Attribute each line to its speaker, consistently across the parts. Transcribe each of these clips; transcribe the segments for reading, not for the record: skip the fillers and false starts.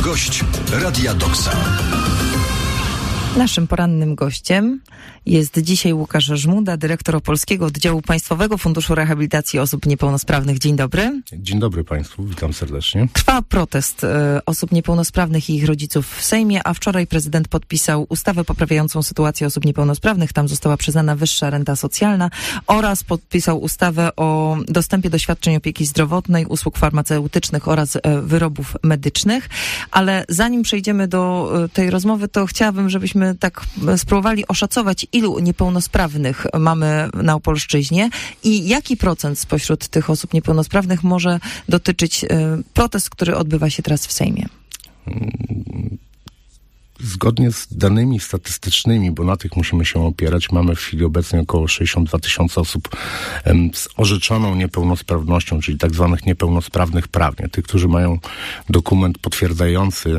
Speaker 1: Gość Radia Doksa.
Speaker 2: Naszym porannym gościem jest dzisiaj Łukasz Żmuda, dyrektor Opolskiego Oddziału Państwowego Funduszu Rehabilitacji Osób Niepełnosprawnych. Dzień dobry.
Speaker 3: Dzień dobry Państwu, witam serdecznie.
Speaker 2: Trwa protest osób niepełnosprawnych i ich rodziców w Sejmie, a wczoraj prezydent podpisał ustawę poprawiającą sytuację osób niepełnosprawnych. Tam została przyznana wyższa renta socjalna oraz podpisał ustawę o dostępie do świadczeń opieki zdrowotnej, usług farmaceutycznych oraz wyrobów medycznych. Ale zanim przejdziemy do tej rozmowy, to chciałabym, żebyśmy tak spróbowali oszacować, ilu niepełnosprawnych mamy na Opolszczyźnie i jaki procent spośród tych osób niepełnosprawnych może dotyczyć protest, który odbywa się teraz w Sejmie.
Speaker 3: Zgodnie z danymi statystycznymi, bo na tych musimy się opierać, mamy w chwili obecnej około 62 tysiące osób z orzeczoną niepełnosprawnością, czyli tak zwanych niepełnosprawnych prawnie. Tych, którzy mają dokument potwierdzający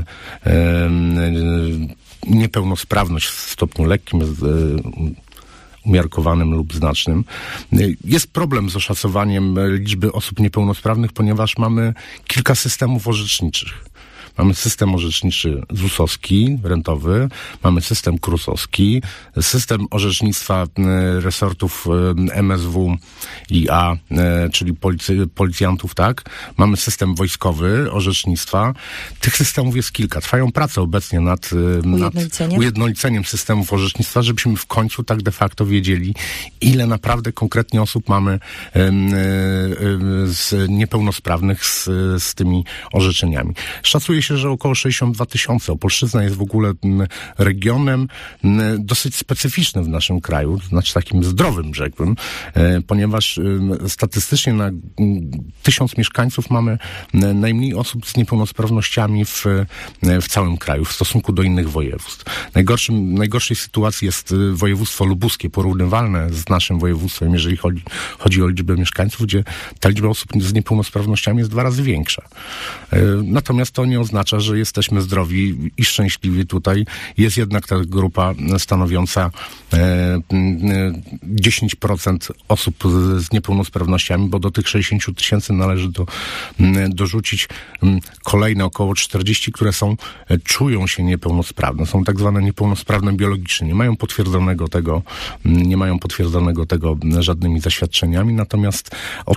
Speaker 3: niepełnosprawność w stopniu lekkim, umiarkowanym lub znacznym. Jest problem z oszacowaniem liczby osób niepełnosprawnych, ponieważ mamy kilka systemów orzeczniczych. Mamy system orzeczniczy ZUS-owski, rentowy, mamy system KRUS-owski, system orzecznictwa resortów MSW i A, czyli policjantów, tak? Mamy system wojskowy orzecznictwa. Tych systemów jest kilka. Trwają prace obecnie nad ujednoliceniem systemów orzecznictwa, żebyśmy w końcu tak de facto wiedzieli, ile naprawdę konkretnie osób mamy z niepełnosprawnych z tymi orzeczeniami. Szacuje się, że około 62 tysiące. Opolszczyzna jest w ogóle regionem dosyć specyficznym w naszym kraju, to znaczy takim zdrowym, rzekłbym, ponieważ statystycznie na 1000 mieszkańców mamy najmniej osób z niepełnosprawnościami w całym kraju w stosunku do innych województw. Najgorszej sytuacji jest województwo lubuskie, porównywalne z naszym województwem, jeżeli chodzi o liczbę mieszkańców, gdzie ta liczba osób z niepełnosprawnościami jest 2 razy większa. Natomiast to nie oznacza, że jesteśmy zdrowi i szczęśliwi tutaj. Jest jednak ta grupa stanowiąca 10% osób z niepełnosprawnościami, bo do tych 60 tysięcy należy dorzucić kolejne około 40, które czują się niepełnosprawne. Są tak zwane niepełnosprawne biologicznie. Nie mają potwierdzonego tego żadnymi zaświadczeniami, natomiast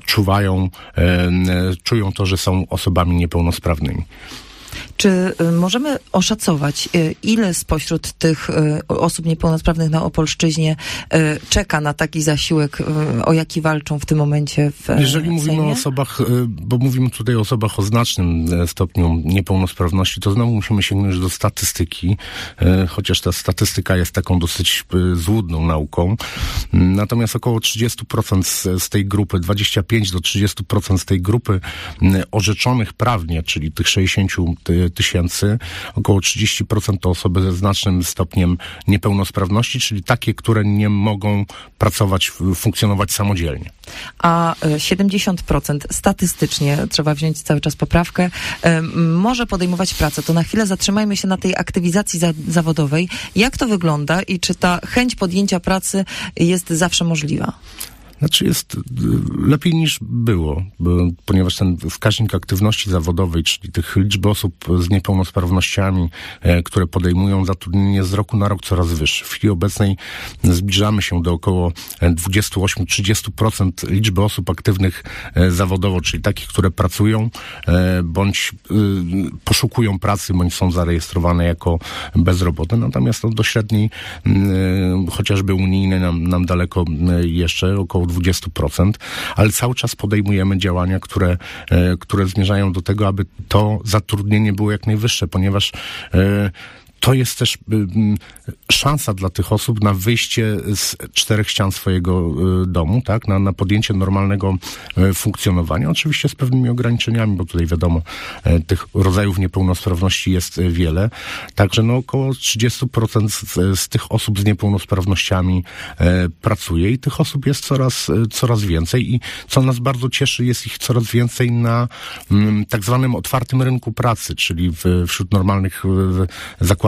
Speaker 3: czują to, że są osobami niepełnosprawnymi.
Speaker 2: Czy możemy oszacować, ile spośród tych osób niepełnosprawnych na Opolszczyźnie czeka na taki zasiłek, o jaki walczą w tym momencie w
Speaker 3: Jeżeli mówimy
Speaker 2: Sejmie?
Speaker 3: o osobach, bo mówimy tutaj o osobach o znacznym stopniu niepełnosprawności, to znowu musimy sięgnąć do statystyki, chociaż ta statystyka jest taką dosyć złudną nauką. Natomiast około 30% z tej grupy, 25 do 30% z tej grupy orzeczonych prawnie, czyli tych 60 tysięcy, około 30% to osoby ze znacznym stopniem niepełnosprawności, czyli takie, które nie mogą pracować, funkcjonować samodzielnie.
Speaker 2: A 70% statystycznie, trzeba wziąć cały czas poprawkę, może podejmować pracę. To na chwilę zatrzymajmy się na tej aktywizacji zawodowej. Jak to wygląda i czy ta chęć podjęcia pracy jest zawsze możliwa?
Speaker 3: Znaczy jest lepiej niż było, ponieważ ten wskaźnik aktywności zawodowej, czyli tych liczby osób z niepełnosprawnościami, które podejmują zatrudnienie, z roku na rok coraz wyższy. W chwili obecnej zbliżamy się do około 28-30% liczby osób aktywnych zawodowo, czyli takich, które pracują, bądź poszukują pracy, bądź są zarejestrowane jako bezrobotne. Natomiast do średniej, chociażby unijnej, nam daleko jeszcze, około 20%, ale cały czas podejmujemy działania, które zmierzają do tego, aby to zatrudnienie było jak najwyższe, ponieważ to jest też szansa dla tych osób na wyjście z 4 ścian swojego domu, tak? Na podjęcie normalnego funkcjonowania. Oczywiście z pewnymi ograniczeniami, bo tutaj wiadomo, tych rodzajów niepełnosprawności jest wiele. Także około 30% z tych osób z niepełnosprawnościami pracuje i tych osób jest coraz więcej i co nas bardzo cieszy, jest ich coraz więcej na tak zwanym otwartym rynku pracy, czyli wśród normalnych zakładów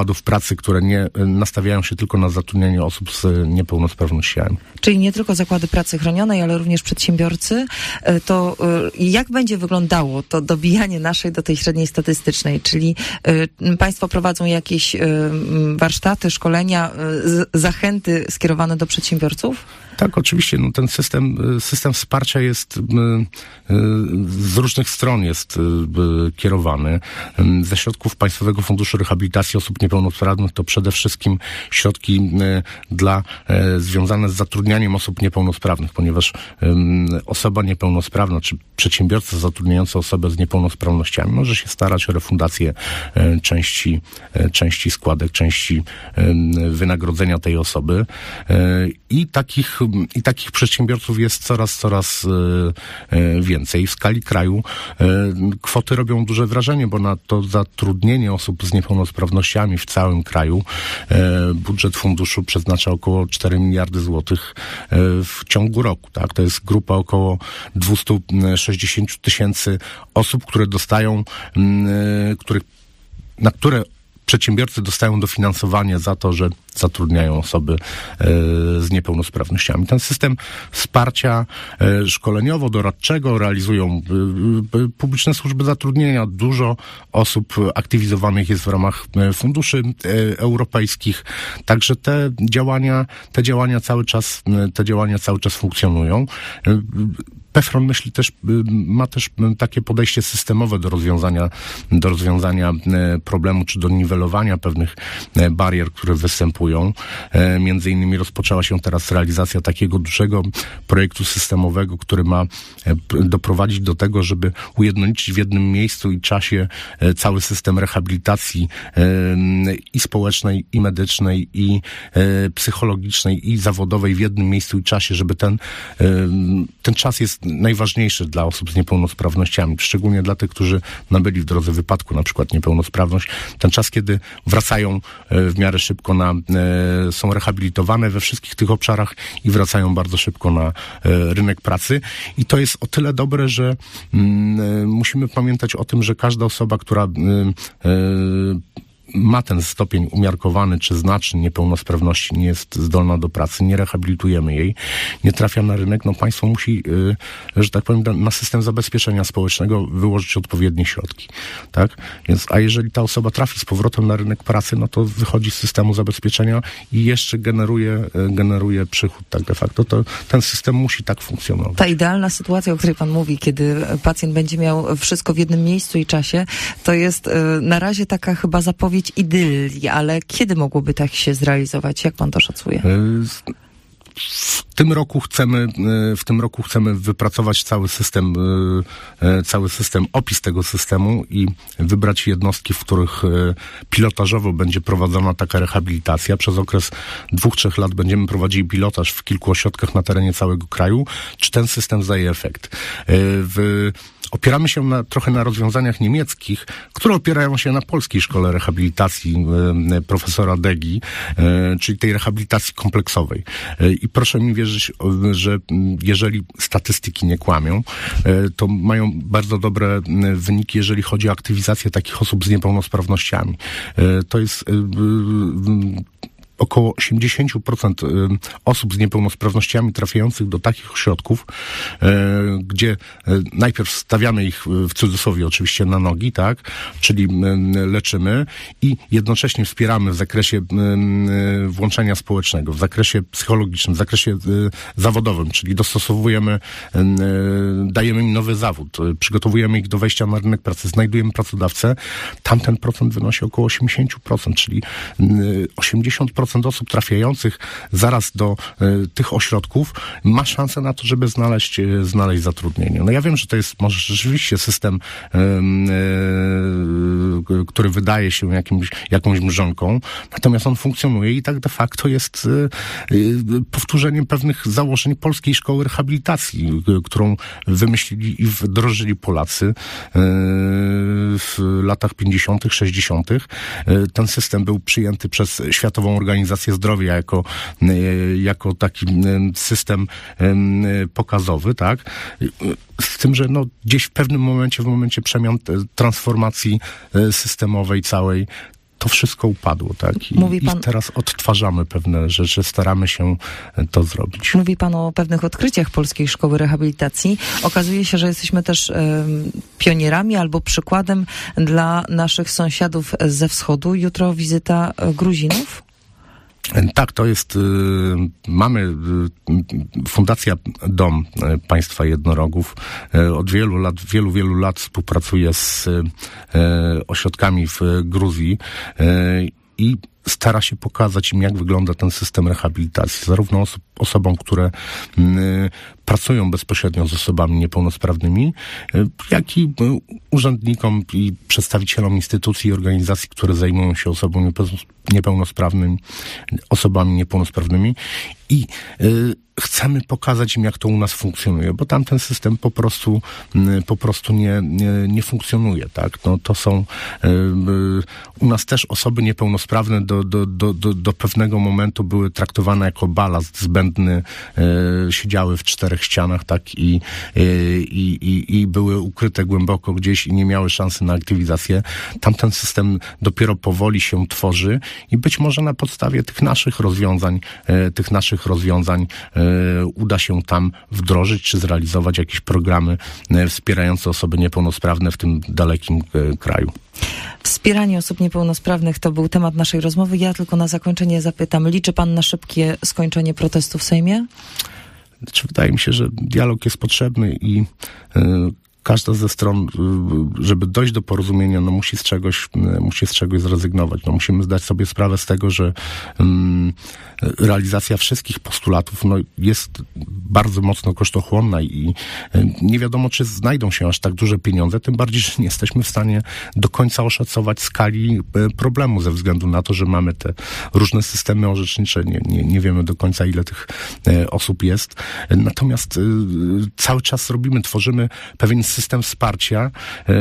Speaker 3: zakładów pracy, które nie nastawiają się tylko na zatrudnianie osób z niepełnosprawnościami.
Speaker 2: Czyli nie tylko zakłady pracy chronionej, ale również przedsiębiorcy. To jak będzie wyglądało to dobijanie naszej do tej średniej statystycznej? Czyli państwo prowadzą jakieś warsztaty, szkolenia, zachęty skierowane do przedsiębiorców?
Speaker 3: Tak, oczywiście. No, ten system wsparcia jest z różnych stron jest kierowany. Ze środków Państwowego Funduszu Rehabilitacji Osób Niepełnosprawnych to przede wszystkim środki związane z zatrudnianiem osób niepełnosprawnych, ponieważ osoba niepełnosprawna czy przedsiębiorca zatrudniający osobę z niepełnosprawnościami może się starać o refundację części składek, części wynagrodzenia tej osoby i takich przedsiębiorców jest coraz więcej. W skali kraju kwoty robią duże wrażenie, bo na to zatrudnienie osób z niepełnosprawnościami w całym kraju budżet funduszu przeznacza około 4 miliardy złotych w ciągu roku. Tak? To jest grupa około 260 tysięcy osób, które dostają, na które przedsiębiorcy dostają dofinansowanie za to, że zatrudniają osoby z niepełnosprawnościami. Ten system wsparcia szkoleniowo-doradczego realizują publiczne służby zatrudnienia. Dużo osób aktywizowanych jest w ramach funduszy europejskich. Także te działania cały czas funkcjonują. PFRON ma też takie podejście systemowe do rozwiązania problemu, czy do niwelowania pewnych barier, które występują. Między innymi rozpoczęła się teraz realizacja takiego dużego projektu systemowego, który ma doprowadzić do tego, żeby ujednolicić w jednym miejscu i czasie cały system rehabilitacji i społecznej, i medycznej, i psychologicznej, i zawodowej w jednym miejscu i czasie, żeby ten czas jest najważniejszy dla osób z niepełnosprawnościami, szczególnie dla tych, którzy nabyli w drodze wypadku na przykład niepełnosprawność. Ten czas, kiedy wracają w miarę szybko są rehabilitowane we wszystkich tych obszarach i wracają bardzo szybko na rynek pracy. I to jest o tyle dobre, że musimy pamiętać o tym, że każda osoba, która ma ten stopień umiarkowany czy znaczny niepełnosprawności, nie jest zdolna do pracy, nie rehabilitujemy jej, nie trafia na rynek, no państwo musi, że tak powiem, na system zabezpieczenia społecznego wyłożyć odpowiednie środki, tak? Więc, a jeżeli ta osoba trafi z powrotem na rynek pracy, no to wychodzi z systemu zabezpieczenia i jeszcze generuje przychód, tak de facto. To ten system musi tak funkcjonować.
Speaker 2: Ta idealna sytuacja, o której pan mówi, kiedy pacjent będzie miał wszystko w jednym miejscu i czasie, to jest na razie taka chyba zapowiedź idylii, ale kiedy mogłoby tak się zrealizować? Jak pan to szacuje?
Speaker 3: W tym roku chcemy wypracować cały system, opis tego systemu i wybrać jednostki, w których pilotażowo będzie prowadzona taka rehabilitacja. Przez okres 2-3 lat będziemy prowadzili pilotaż w kilku ośrodkach na terenie całego kraju. Czy ten system daje efekt? Opieramy się trochę na rozwiązaniach niemieckich, które opierają się na polskiej szkole rehabilitacji profesora Degi, czyli tej rehabilitacji kompleksowej. I proszę mi wierzyć, że jeżeli statystyki nie kłamią, to mają bardzo dobre wyniki, jeżeli chodzi o aktywizację takich osób z niepełnosprawnościami. To jest około 80% osób z niepełnosprawnościami trafiających do takich ośrodków, gdzie najpierw stawiamy ich, w cudzysłowie oczywiście, na nogi, tak, czyli leczymy i jednocześnie wspieramy w zakresie włączenia społecznego, w zakresie psychologicznym, w zakresie zawodowym, czyli dostosowujemy, dajemy im nowy zawód, przygotowujemy ich do wejścia na rynek pracy, znajdujemy pracodawcę, tamten procent wynosi około 80%, czyli 80% osób trafiających zaraz do tych ośrodków ma szansę na to, żeby znaleźć zatrudnienie. No ja wiem, że to jest może rzeczywiście system, który wydaje się jakąś mrzonką, natomiast on funkcjonuje i tak de facto jest powtórzeniem pewnych założeń polskiej szkoły rehabilitacji, którą wymyślili i wdrożyli Polacy w latach 50., 60. Ten system był przyjęty przez Światową Organizację Zdrowia jako taki system pokazowy, tak? Z tym, że no gdzieś w pewnym momencie, w momencie przemian, transformacji systemowej całej, to wszystko upadło, tak?
Speaker 2: Mówi pan...
Speaker 3: I teraz odtwarzamy pewne rzeczy, staramy się to zrobić.
Speaker 2: Mówi pan o pewnych odkryciach Polskiej Szkoły Rehabilitacji. Okazuje się, że jesteśmy też pionierami albo przykładem dla naszych sąsiadów ze wschodu. Jutro wizyta Gruzinów?
Speaker 3: Tak, to jest, mamy Fundacja Dom Państwa Jednorogów. Od wielu lat współpracuje z ośrodkami w Gruzji i stara się pokazać im, jak wygląda ten system rehabilitacji. Zarówno osobom, które pracują bezpośrednio z osobami niepełnosprawnymi, jak i urzędnikom i przedstawicielom instytucji i organizacji, które zajmują się osobami niepełnosprawnymi i chcemy pokazać im, jak to u nas funkcjonuje, bo tam ten system po prostu nie funkcjonuje, tak? No, to są u nas też osoby niepełnosprawne do pewnego momentu były traktowane jako balast zbędny, siedziały w 4 ścianach, tak? I były ukryte głęboko gdzieś i nie miały szansy na aktywizację. Tam ten system dopiero powoli się tworzy i być może na podstawie tych naszych rozwiązań uda się tam wdrożyć czy zrealizować jakieś programy wspierające osoby niepełnosprawne w tym dalekim kraju.
Speaker 2: Wspieranie osób niepełnosprawnych to był temat naszej rozmowy. Ja tylko na zakończenie zapytam, liczy pan na szybkie skończenie protestu w Sejmie?
Speaker 3: Wydaje mi się, że dialog jest potrzebny i każda ze stron, żeby dojść do porozumienia, no musi z czegoś zrezygnować. No musimy zdać sobie sprawę z tego, że realizacja wszystkich postulatów jest bardzo mocno kosztochłonna i nie wiadomo, czy znajdą się aż tak duże pieniądze, tym bardziej, że nie jesteśmy w stanie do końca oszacować skali problemu ze względu na to, że mamy te różne systemy orzecznicze. Nie wiemy do końca, ile tych osób jest. Natomiast cały czas tworzymy pewien system wsparcia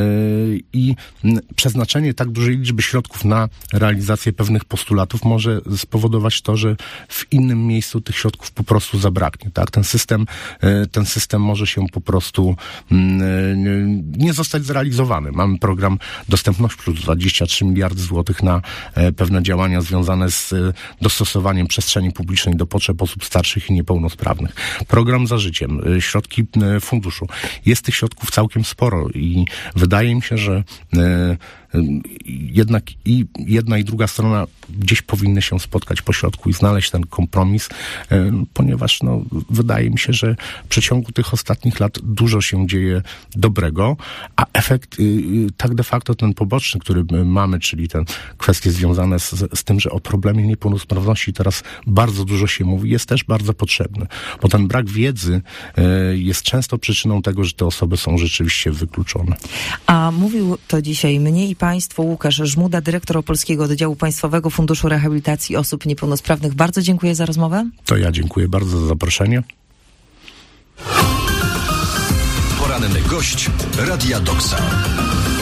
Speaker 3: i przeznaczenie tak dużej liczby środków na realizację pewnych postulatów może spowodować to, że w innym miejscu tych środków po prostu zabraknie, tak? Ten system może się po prostu nie zostać zrealizowany. Mamy program Dostępność Plus, 23 miliardy złotych na pewne działania związane z dostosowaniem przestrzeni publicznej do potrzeb osób starszych i niepełnosprawnych. Program Za Życiem, środki funduszu. Jest tych środków całkiem sporo i wydaje mi się, że jednak i jedna i druga strona gdzieś powinny się spotkać po środku i znaleźć ten kompromis, ponieważ wydaje mi się, że w przeciągu tych ostatnich lat dużo się dzieje dobrego, a efekt tak de facto ten poboczny, który mamy, czyli te kwestie związane z tym, że o problemie niepełnosprawności teraz bardzo dużo się mówi, jest też bardzo potrzebny, bo ten brak wiedzy jest często przyczyną tego, że te osoby są rzeczywiście wykluczone.
Speaker 2: A mówił to dzisiaj mnie i państwu Łukasz Żmuda, dyrektor Opolskiego Oddziału Państwowego Funduszu Rehabilitacji Osób Niepełnosprawnych. Bardzo dziękuję za rozmowę.
Speaker 3: To ja dziękuję bardzo za zaproszenie.
Speaker 1: Poranny gość Radia Doksa.